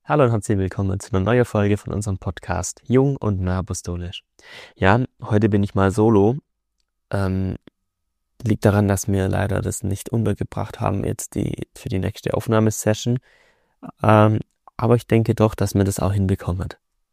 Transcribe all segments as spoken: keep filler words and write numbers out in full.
Hallo und herzlich willkommen zu einer neuen Folge von unserem Podcast Jung und Neuapostolisch. Ja, heute bin ich mal solo. Ähm, liegt daran, dass wir leider das nicht untergebracht haben jetzt die für die nächste Aufnahmesession. Ähm, aber ich denke doch, dass wir das auch hinbekommen.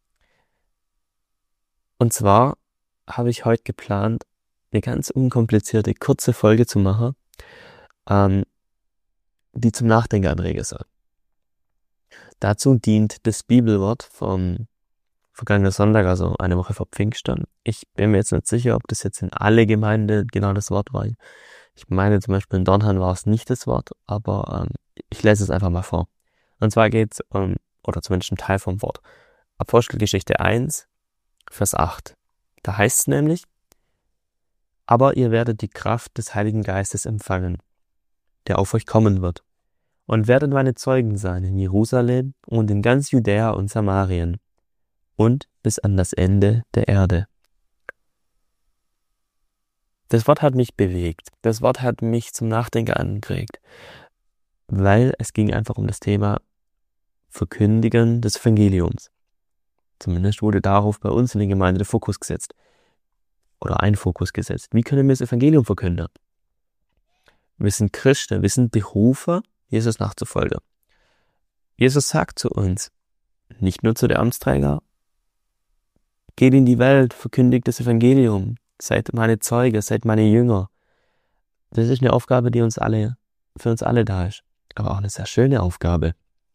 Und zwar habe ich heute geplant, eine ganz unkomplizierte, kurze Folge zu machen, ähm, die zum Nachdenken anregen soll. Dazu dient das Bibelwort vom vergangenen Sonntag, also eine Woche vor Pfingstern. Ich bin mir jetzt nicht sicher, ob das jetzt in alle Gemeinden genau das Wort war. Ich meine zum Beispiel in Dornheim war es nicht das Wort, aber ähm, ich lese es einfach mal vor. Und zwar geht es, um, oder zumindest ein Teil vom Wort, Apostelgeschichte eins, Vers acht. Da heißt es nämlich: Aber ihr werdet die Kraft des Heiligen Geistes empfangen, der auf euch kommen wird, und werdet meine Zeugen sein in Jerusalem und in ganz Judäa und Samarien und bis an das Ende der Erde. Das Wort hat mich bewegt. Das Wort hat mich zum Nachdenken angeregt, weil es ging einfach um das Thema Verkündigen des Evangeliums. Zumindest wurde darauf bei uns in der Gemeinde der Fokus gesetzt. Oder ein Fokus gesetzt. Wie können wir das Evangelium verkünden? Wir sind Christen, wir sind Berufer, Jesus nachzufolgen. Jesus sagt zu uns, nicht nur zu der Amtsträger: Geht in die Welt, verkündigt das Evangelium, seid meine Zeuge, seid meine Jünger. Das ist eine Aufgabe, die uns alle, für uns alle da ist. Aber auch eine sehr schöne Aufgabe.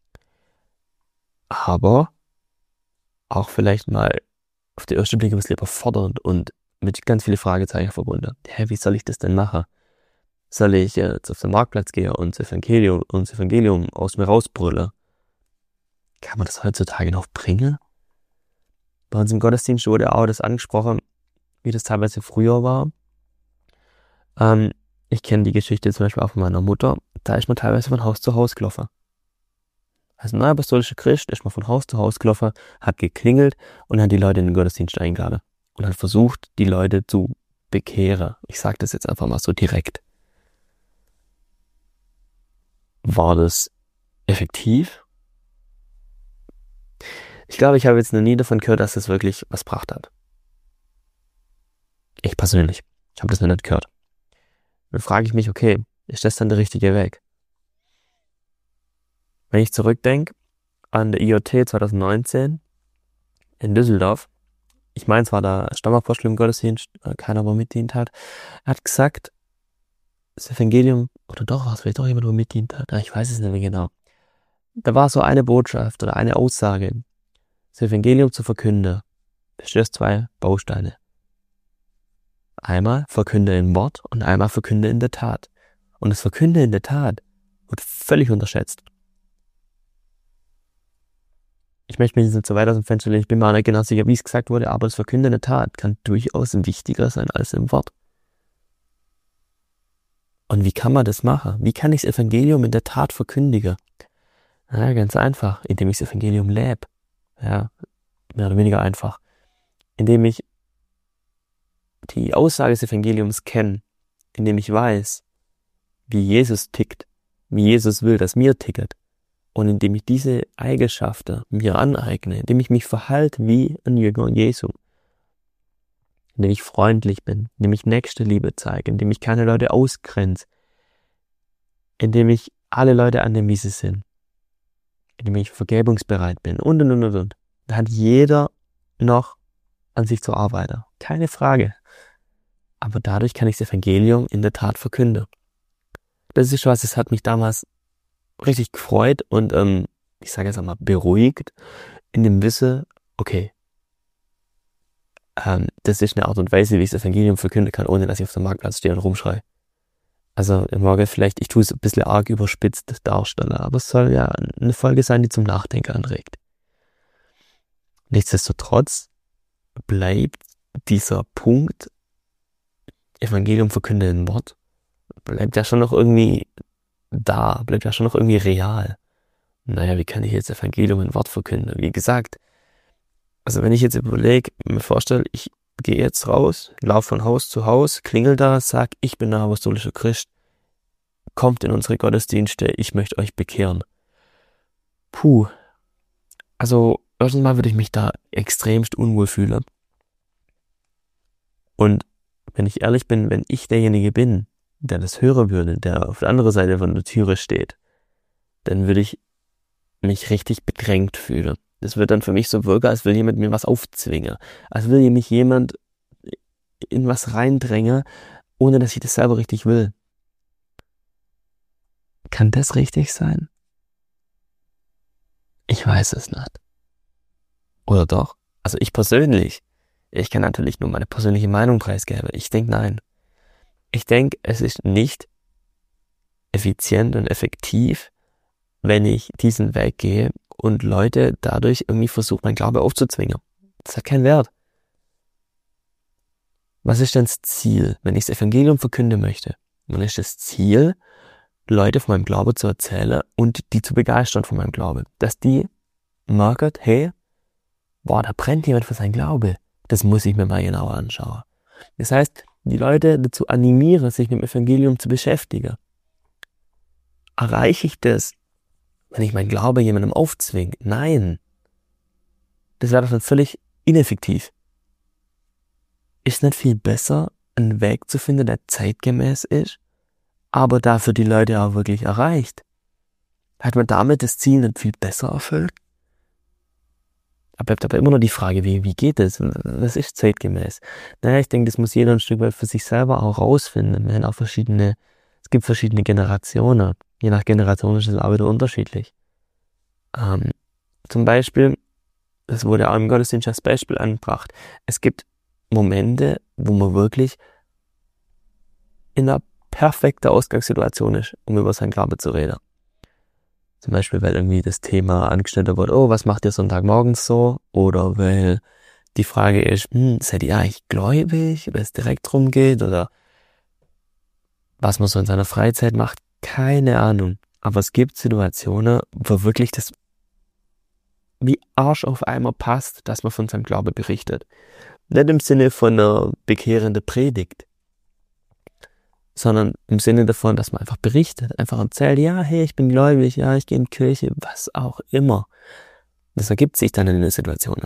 Aber auch vielleicht mal auf den ersten Blick ein bisschen überfordernd und mit ganz vielen Fragezeichen verbunden. Hä, wie soll ich das denn machen? Soll ich jetzt auf den Marktplatz gehen und das Evangelium, und das Evangelium aus mir rausbrüllen? Kann man das heutzutage noch bringen? Bei uns im Gottesdienst wurde auch das angesprochen, wie das teilweise früher war. Ähm, ich kenne die Geschichte zum Beispiel auch von meiner Mutter. Da ist man teilweise von Haus zu Haus gelaufen. Als neuapostolischer Christ ist man von Haus zu Haus gelaufen, hat geklingelt und hat die Leute in den Gottesdienst eingeladen. Und hat versucht, die Leute zu bekehren. Ich sage das jetzt einfach mal so direkt. War das effektiv? Ich glaube, ich habe jetzt noch nie davon gehört, dass das wirklich was gebracht hat. Ich persönlich. Ich habe das noch nicht gehört. Dann frage ich mich, okay, ist das dann der richtige Weg? Wenn ich zurückdenke an der I O T zwanzig neunzehn in Düsseldorf, ich meine, es war der Stammapostel im Gottesdienst, keiner, der mitdient hat, er hat gesagt, das Evangelium, oder doch, war es vielleicht doch jemand, der mitdient hat, ich weiß es nicht mehr genau. Da war so eine Botschaft oder eine Aussage: Das Evangelium zu verkünden, besteht aus zwei Bausteine. Einmal verkünde in Wort und einmal verkünde in der Tat. Und das Verkünde in der Tat wird völlig unterschätzt. Ich möchte mich jetzt nicht so weit aus dem Fenster lehnen, ich bin mir auch nicht genau sicher, wie es gesagt wurde, aber das Verkünden in der Tat kann durchaus wichtiger sein als im Wort. Und wie kann man das machen? Wie kann ich das Evangelium in der Tat verkündigen? Ja, ganz einfach, indem ich das Evangelium lebe. Ja, mehr oder weniger einfach. Indem ich die Aussage des Evangeliums kenne, indem ich weiß, wie Jesus tickt, wie Jesus will, dass mir ticket, und indem ich diese Eigenschaften mir aneigne, indem ich mich verhalte wie ein Jünger Jesu, indem ich freundlich bin, indem ich Nächstenliebe zeige, indem ich keine Leute ausgrenze, indem ich alle Leute annehme, wie sie sind, indem ich vergebungsbereit bin und und und und und. Da hat jeder noch an sich zu arbeiten, keine Frage. Aber dadurch kann ich das Evangelium in der Tat verkünden. Das ist was, das hat mich damals richtig gefreut und ähm, ich sage jetzt einmal beruhigt, in dem Wissen, okay, ähm, das ist eine Art und Weise, wie ich das Evangelium verkünden kann, ohne dass ich auf dem Marktplatz stehe und rumschreie. Also im Morgen vielleicht, ich tue es ein bisschen arg überspitzt darstellen, aber es soll ja eine Folge sein, die zum Nachdenken anregt. Nichtsdestotrotz bleibt dieser Punkt Evangelium verkünden in Wort, bleibt ja schon noch irgendwie da, bleibt ja schon noch irgendwie real. Naja, wie kann ich jetzt Evangelium in Wort verkünden? Wie gesagt, also wenn ich jetzt überlege, mir vorstelle, ich gehe jetzt raus, laufe von Haus zu Haus, klingel da, sag, ich bin ein apostolischer Christ, kommt in unsere Gottesdienste, ich möchte euch bekehren. Puh, Also, erstens mal würde ich mich da extremst unwohl fühlen. Und wenn ich ehrlich bin, wenn ich derjenige bin, der das hören würde, der auf der anderen Seite von der Türe steht, dann würde ich mich richtig bedrängt fühlen. Das wird dann für mich so wirken, als will jemand mir was aufzwingen. Als will mich jemand in was reindrängen, ohne dass ich das selber richtig will. Kann das richtig sein? Ich weiß es nicht. Oder doch? Also ich persönlich, ich kann natürlich nur meine persönliche Meinung preisgeben. Ich denke nein. Ich denke, es ist nicht effizient und effektiv, wenn ich diesen Weg gehe und Leute dadurch irgendwie versuche, mein Glaube aufzuzwingen. Das hat keinen Wert. Was ist denn das Ziel, wenn ich das Evangelium verkünden möchte? Dann ist das Ziel, Leute von meinem Glaube zu erzählen und die zu begeistern von meinem Glaube. Dass die merken, hey, boah, da brennt jemand für sein Glaube. Das muss ich mir mal genauer anschauen. Das heißt, die Leute dazu animieren, sich mit dem Evangelium zu beschäftigen. Erreiche ich das, wenn ich meinen Glaube jemandem aufzwinge? Nein. Das wäre doch dann völlig ineffektiv. Ist nicht viel besser, einen Weg zu finden, der zeitgemäß ist, aber dafür die Leute auch wirklich erreicht? Hat man damit das Ziel nicht viel besser erfüllt? Da bleibt aber immer noch die Frage, wie, wie geht das? Was ist zeitgemäß? Naja, ich denke, das muss jeder ein Stück weit für sich selber auch rausfinden. Wir haben auch verschiedene, es gibt verschiedene Generationen. Je nach Generation ist es auch wieder unterschiedlich. Ähm, zum Beispiel, das wurde auch im Gottesdienst als Beispiel angebracht. Es gibt Momente, wo man wirklich in einer perfekten Ausgangssituation ist, um über seinen Glauben zu reden. Zum Beispiel, weil irgendwie das Thema angestellt wird, oh, was macht ihr Sonntagmorgens so? Oder weil die Frage ist, hm, seid ihr eigentlich gläubig, weil es direkt drum geht? Oder was man so in seiner Freizeit macht? Keine Ahnung. Aber es gibt Situationen, wo wirklich das wie Arsch auf Eimer passt, dass man von seinem Glaube berichtet. Nicht im Sinne von einer bekehrenden Predigt, sondern im Sinne davon, dass man einfach berichtet, einfach erzählt, ja, hey, ich bin gläubig, ja, ich gehe in die Kirche, was auch immer. Das ergibt sich dann in den Situationen.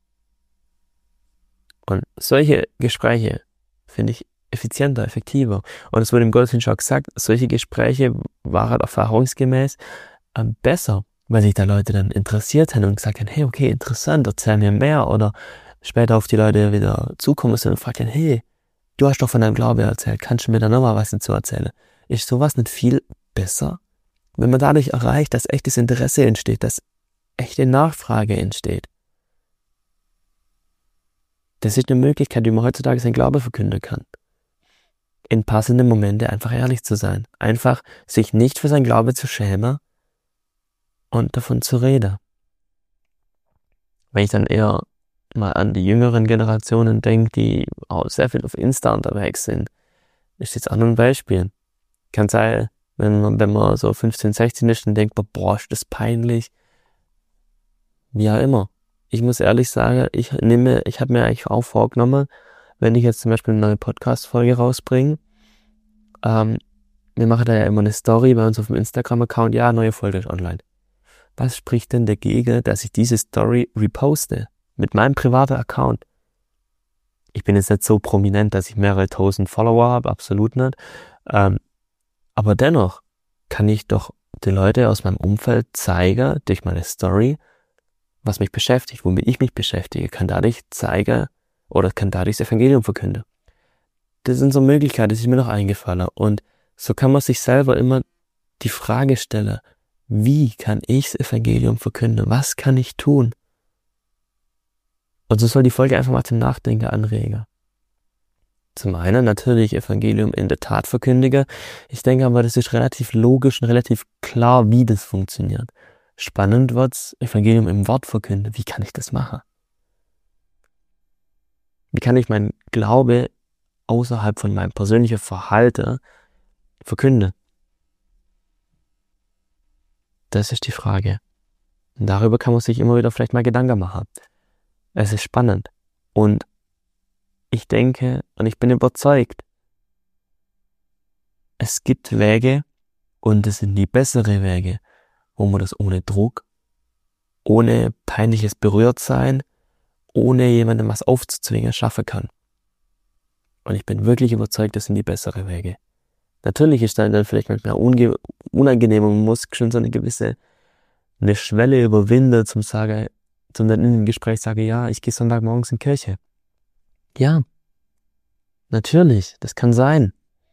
Und solche Gespräche finde ich effizienter, effektiver. Und es wurde im Gottesdienst auch gesagt, solche Gespräche waren erfahrungsgemäß äh, besser, weil sich da Leute dann interessiert haben und gesagt haben, hey, okay, interessant, erzähl mir mehr. Oder später auf die Leute wieder zukommen sind und fragen, hey, du hast doch von deinem Glaube erzählt, kannst du mir da nochmal was dazu erzählen? Ist sowas nicht viel besser? Wenn man dadurch erreicht, dass echtes Interesse entsteht, dass echte Nachfrage entsteht. Das ist eine Möglichkeit, wie man heutzutage seinen Glaube verkünden kann. In passenden Momenten einfach ehrlich zu sein. Einfach sich nicht für sein Glaube zu schämen und davon zu reden. Wenn ich dann eher mal an die jüngeren Generationen denke, die auch sehr viel auf Insta unterwegs sind, ist jetzt auch nur ein Beispiel. Kann sein, wenn man, wenn man so fünfzehn, sechzehn ist, dann denkt man, boah, ist das peinlich. Wie auch immer. Ich muss ehrlich sagen, ich nehme, ich habe mir eigentlich auch vorgenommen, wenn ich jetzt zum Beispiel eine neue Podcast-Folge rausbringe, ähm, wir machen da ja immer eine Story bei uns auf dem Instagram-Account, ja, neue Folge ist online. Was spricht denn dagegen, dass ich diese Story reposte? Mit meinem privaten Account. Ich bin jetzt nicht so prominent, dass ich mehrere tausend Follower habe, absolut nicht. Ähm, aber dennoch kann ich doch den Leuten aus meinem Umfeld zeigen, durch meine Story, was mich beschäftigt, womit ich mich beschäftige, kann dadurch zeigen oder kann dadurch das Evangelium verkünden. Das sind so Möglichkeiten, die sind mir noch eingefallen. Und so kann man sich selber immer die Frage stellen, wie kann ich das Evangelium verkünden? Was kann ich tun? Und so soll die Folge einfach mal zum Nachdenken anregen. Zum einen natürlich Evangelium in der Tat verkündigen. Ich denke aber, das ist relativ logisch und relativ klar, wie das funktioniert. Spannend wird's, Evangelium im Wort verkünden. Wie kann ich das machen? Wie kann ich meinen Glaube außerhalb von meinem persönlichen Verhalten verkünden? Das ist die Frage. Und darüber kann man sich immer wieder vielleicht mal Gedanken machen. Es ist spannend. Und ich denke und ich bin überzeugt, es gibt Wege und es sind die besseren Wege, wo man das ohne Druck ohne peinliches Berührtsein, ohne jemandem was aufzuzwingen, schaffen kann. Und ich bin wirklich überzeugt, das sind die besseren Wege. Natürlich ist dann, dann vielleicht manchmal unge- unangenehm und man muss schon so eine gewisse eine Schwelle überwinden, zum sagen, zum dann in dem Gespräch sagen, ja, ich gehe Sonntagmorgens in die Kirche. Ja, natürlich, das kann sein.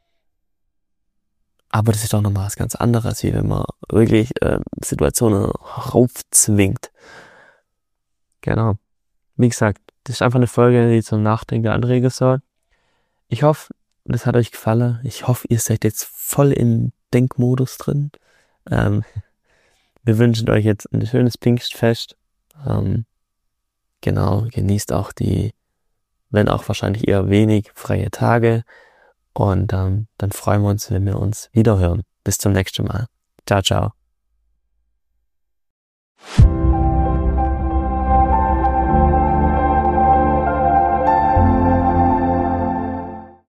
Aber das ist doch nochmal was ganz anderes, wie wenn man wirklich äh, Situationen raufzwingt. Genau. Wie gesagt, das ist einfach eine Folge, die zum Nachdenken anregen soll. Ich hoffe, das hat euch gefallen. Ich hoffe, ihr seid jetzt voll im Denkmodus drin. Ähm, wir wünschen euch jetzt ein schönes Pfingstfest. Ähm, genau, genießt auch die, wenn auch wahrscheinlich eher wenig, freie Tage. Und ähm, dann freuen wir uns, wenn wir uns wiederhören. Bis zum nächsten Mal. Ciao, ciao.